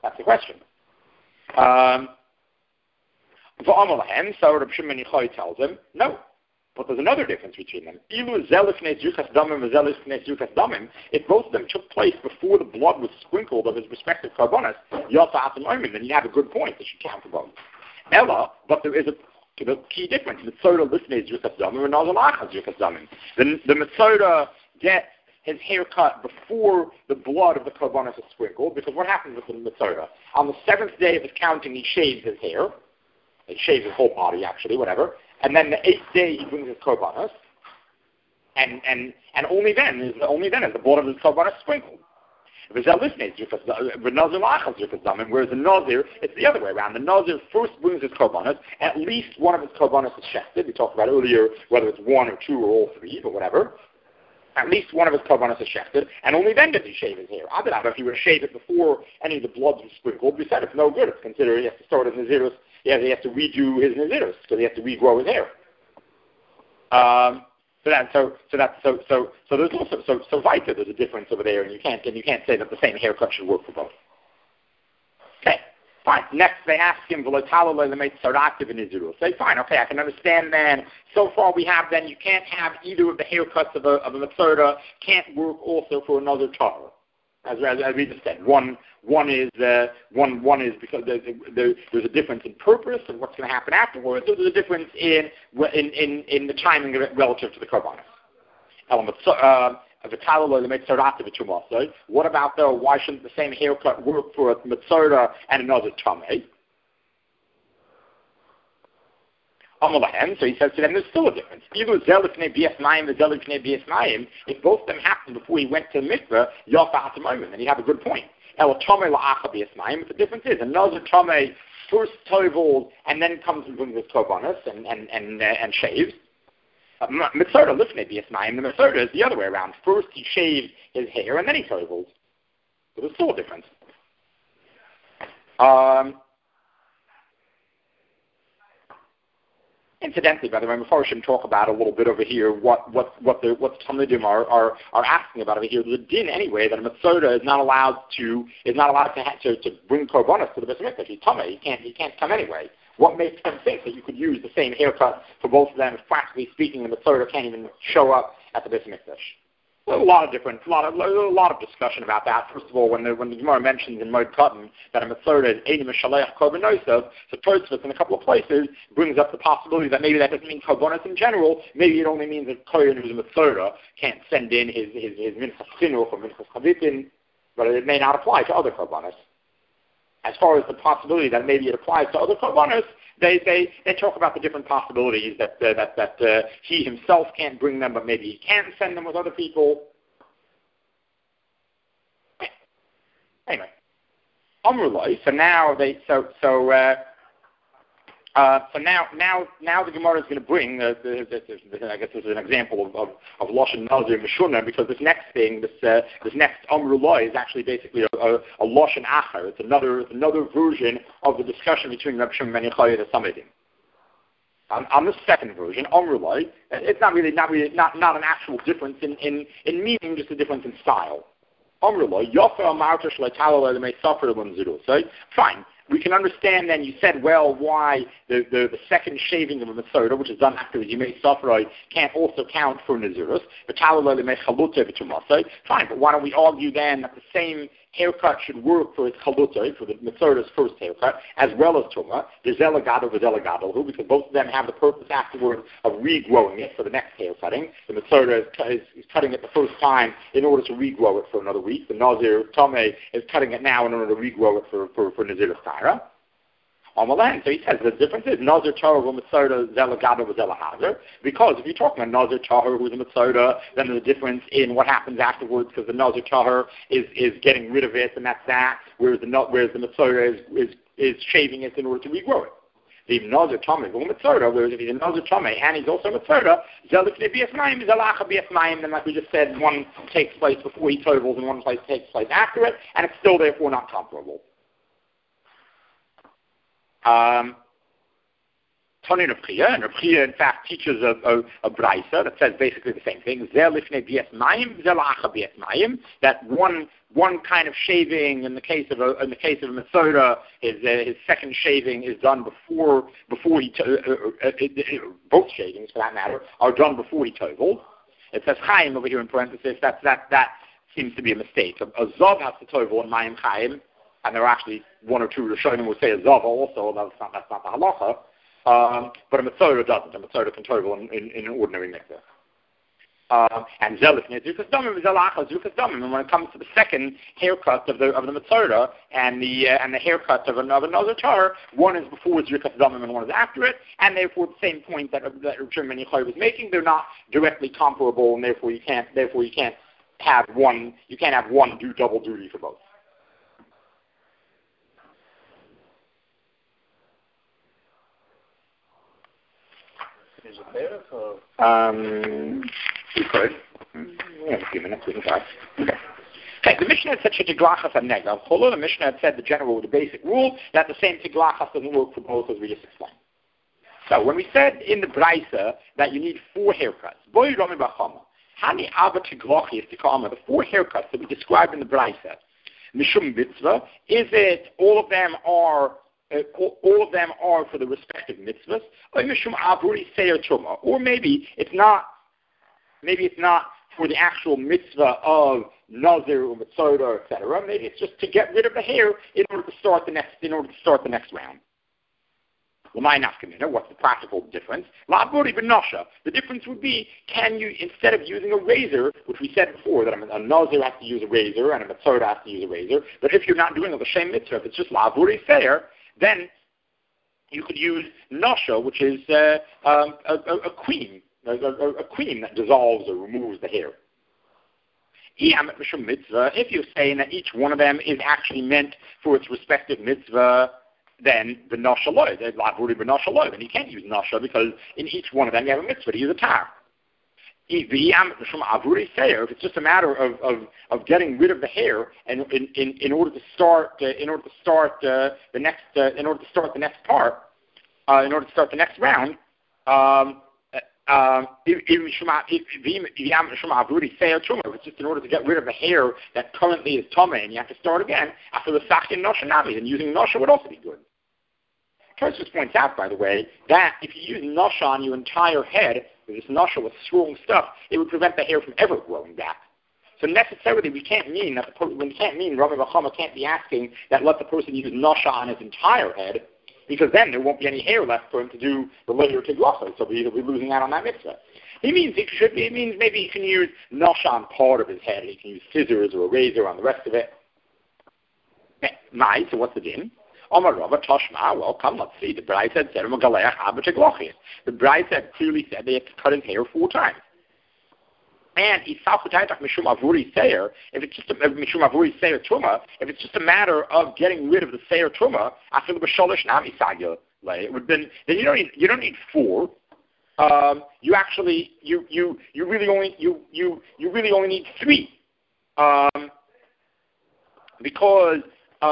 So Reb Shimon Yochai tells him, no. But there's another difference between them. If both of them took place before the blood was sprinkled of his respective korbanos, then you have a good point. It should count for both. Ella, but there is a key difference. The Mesorah gets his haircut before the blood of the korbanos is sprinkled, because what happens with the Mesorah? On the 7th day of his counting, he shaves his hair. He shaves his whole body, actually, whatever. And then the 8th day he brings his korbanos, and only then is the blood of his korbanos sprinkled. Whereas the Nazir, it's the other way around. The Nazir first brings his korbanos. At least one of his korbanos is shechted. We talked about earlier whether it's 1 or 2 or all 3, but whatever. At least one of his korbanos is shechted, and only then does he shave his hair. If he were to shave it before any of the blood was sprinkled, we said it's no good. It's considered he has to start his Nazirus. He has to redo his Nazirus because he has to regrow his hair. So there's also Vita. There's a difference over there, and you can't say that the same haircut should work for both. Okay, fine. Next, they ask him, say, fine, okay, I can understand then. So far we have then, you can't have either of the haircuts of a Mesorah, can't work also for another Tahor. As we just said, one is because there's a difference in purpose and what's going to happen afterwards. There's a difference in the timing of it relative to the korbanos. What about though? Why shouldn't the same haircut work for a Mesorah and another Tameh? So he says to them, there's still a difference. If both of them happened before he went to the mikveh, then you have a good point. But the difference is, another Tameh first toivels and then comes and brings his korbanos and shaves. Mesorah lifnei b'yismayim, the Mesorah is the other way around. First he shaves his hair and then he toivels. So there's still a difference. Incidentally, by the way, before we should talk about a little bit over here what Talmudim are asking about over here. The din anyway that a Mesorah is not allowed to bring korbanos to the Beis Mikdash. He's tamei. He can't come anyway. What makes them think that you could use the same haircut for both of them? If practically speaking, the Mesorah can't even show up at the Beis Mikdash. A lot of discussion about that. First of all, when the Gemara mentions in Moed Katan that a Mesorah is Eini Mishalech Korban Nosav, so Tosfos in a couple of places brings up the possibility that maybe that doesn't mean korbanos in general. Maybe it only means that Kohen who's a Mesorah can't send in his Minchas Chinuch or Minchas Chavitin, but it may not apply to other korbanos. As far as the possibility that maybe it applies to other korbanos, they talk about the different possibilities that he himself can't bring them, but maybe he can send them with other people. Anyway, Amrullah. So now So now the Gemara is going to bring, I guess this is an example of Lashon Nazir Meshuna, because this next thing, this next Amru Loi is actually basically a Lashon Acher. It's another version of the discussion between Reb Shimon ben Yochai and the Samidim. On the second version, Amru Loi, it's not an actual difference in meaning, just a difference in style. Amru Loi, Yofer Amarta Shlai Talal Elimei Safar Elim Zirus. So fine. We can understand then, you said, well, why the second shaving of a Masorah, which is done after you make Safrai, can't also count for Nazirus. Fine, but why don't we argue then that the same haircut should work for its Chalutah, for the Masorah's first haircut, as well as Tumah, the Zelagadol with Zelagadol, because both of them have the purpose afterwards of regrowing it for the next haircutting. The Masorah is cutting it the first time in order to regrow it for another week. The Nazir Tomei is cutting it now in order to regrow it for Nazirus Taira. So he says the difference is Nazir Tahor with Masorah Zelagado with Zelahazer, because if you're talking about Nazir Tahor who's a Masorah, then there's a difference in what happens afterwards, because the Nazir Tahor is getting rid of it, and that's that, whereas the Masorah is shaving it in order to regrow it. The Nazir Tomei with Masorah, whereas if he's a Nazir Tomei and he's also a Masorah, Zelifnei Bias Mayim, Zelacha Bias Mayim, then like we just said, one takes place before he tovels and one takes place after it, and it's still therefore not comparable. Tony Rav Chia, and Rav Chia in fact teaches a brisa that says basically the same thing. That one kind of shaving in the case of a Masorah, his second shaving is done before he both shavings for that matter are done before he tovels. It says Chaim over here in parenthesis. That seems to be a mistake. A Zav has to tovel in Mayim Chaim. And there are actually one or two Rishonim who say a Zava also, that's not the halacha. But a Masorah doesn't. A Masorah can tovel in an ordinary mikveh. And Zelifnei Zukas Damim is Zelacha Zukas Damim. And when it comes to the second haircut of the Masorah and the haircut of another Tahor, one is before Zukas Damim and one is after it, and therefore the same point that Reb Shimon ben Yochai was making, they're not directly comparable, and therefore you can't have one do double duty for both. We could. We have a few minutes. We can try. Okay, the Mishnah had said Tiglachas and Negav. The Mishnah had said the basic rule that the same Tiglachas doesn't work for both, as we just explained. So when we said in the Brisa that you need 4 haircuts, Boy Rami Bachama, Hani Abba Tiglachis Tikama, the 4 haircuts that we described in the Brisa, Mishum Mitzvah, is it all of them are for the respective mitzvahs, or maybe it's not for the actual mitzvah of Nazir or Masorah, etc. Maybe it's just to get rid of the hair in order to start the next round. What's the practical difference? The difference would be, can you, instead of using a razor, which we said before, that a Nazir has to use a razor and a Masorah has to use a razor, but if you're not doing the same mitzvah, if it's just La'avuri Seir, then you could use Nasha, which is a cream that dissolves or removes the hair. If you're saying that each one of them is actually meant for its respective mitzvah, then the Nasha loy, then you can't use Nasha, because in each one of them you have a mitzvah to use a tar. If it's just a matter of getting rid of the hair and in order to start the next round, if it's just in order to get rid of the hair that currently is tummy and you have to start again after the sakin nosha navi, then using nosha would also be good. Tosfos points out, by the way, that if you use nosha on your entire head, with this nosha with strong stuff, it would prevent the hair from ever growing back. So necessarily, we can't mean Rabbi Bachama can't be asking that let the person use nosha on his entire head, because then there won't be any hair left for him to do the later tiglacha, so he'll be losing out on that mitzvah. It means maybe he can use nosha on part of his head, he can use scissors or a razor on the rest of it. So what's the din? Omar Rava Toshma, well, come, let's see. The Bride said, the Bride said, clearly said they have to cut his hair 4 times. And if it's just if it's just a matter of getting rid of the seir truma, I feel the b'sholish nami sagya. Like it would have been. Then you don't need 4. You actually you really only need 3. Because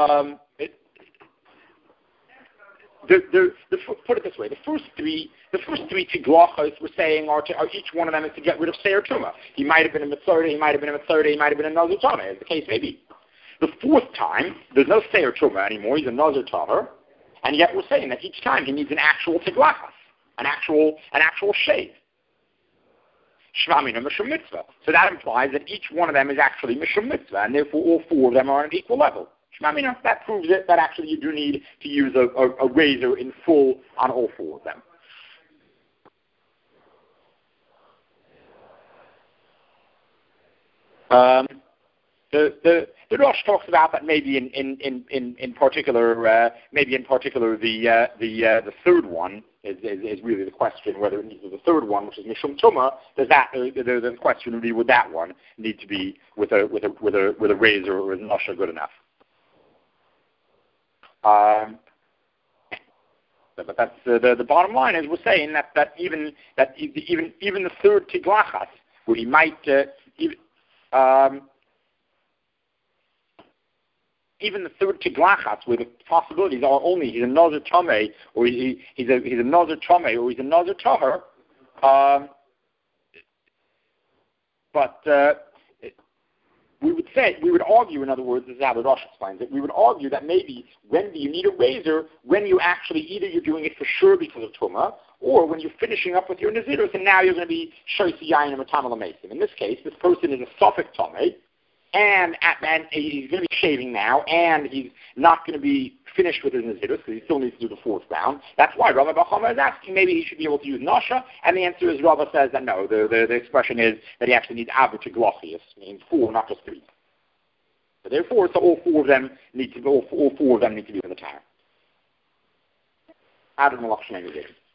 put it this way: the first three tiglachos we're saying are each one of them is to get rid of seir tumah. He might have been a mitzvah, he might have been a mitzvah, he might have been a nazir tameh, as the case may be. The 4th time, there's no seir tumah anymore. He's a nazir tameh, and yet we're saying that each time he needs an actual tiglachos, an actual shave. Shvamina mishum mitzvah. So that implies that each one of them is actually mishum mitzvah, and therefore all 4 of them are on an equal level. Shvamina, that proves it, that actually you do need to use a razor in full on all 4 of them. The Rosh talks about that maybe in particular the 3rd one is really the question, whether it needs the 3rd one, which is Mishum Tumah. The question would be, would that one need to be with a razor, or is Nasha good enough? But that's the bottom line is we're saying that even the 3rd tiglachas, where he might even the 3rd tiglachas, where the possibilities are only he's a nazir tameh, or he's a nazir tameh, or he's a nazir taher. But we would argue, in other words, this is how the Rosh explains it, we would argue that maybe when you need a razor, when you actually, either you're doing it for sure because of tumah, or when you're finishing up with your nazirus, and now you're going to be shoysi yayin and matam alamesim. In this case, this person is a sofik tameh, and he's going to be shaving now, and he's not going to be finished with his nazirus because he still needs to do the 4th round. That's why Rava Bar Chama is asking maybe he should be able to use nasha, and the answer is Rava says that no, the expression is that he actually needs abu tiglochius, meaning 4, not just 3. So therefore, all 4 of them need to be in the tire. Adam Malach Shnei Nazir.